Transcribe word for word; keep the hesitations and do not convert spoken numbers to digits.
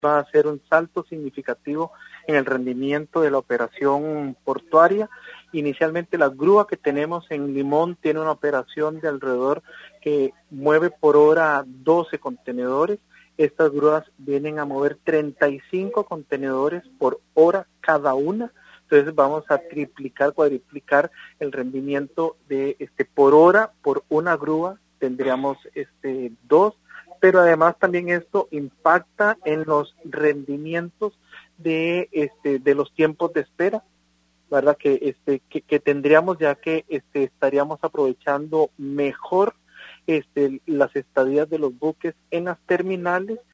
va a ser un salto significativo en el rendimiento de la operación portuaria. Inicialmente la grúa que tenemos en Limón tiene una operación de alrededor que mueve por hora doce contenedores. Estas grúas vienen a mover treinta y cinco contenedores por hora cada una. Entonces vamos a triplicar, cuadriplicar el rendimiento de este por hora por una grúa. Tendríamos este dos, pero además también esto impacta en los rendimientos de este de los tiempos de espera, ¿verdad? Que este que, que tendríamos ya que este estaríamos aprovechando mejor este las estadías de los buques en las terminales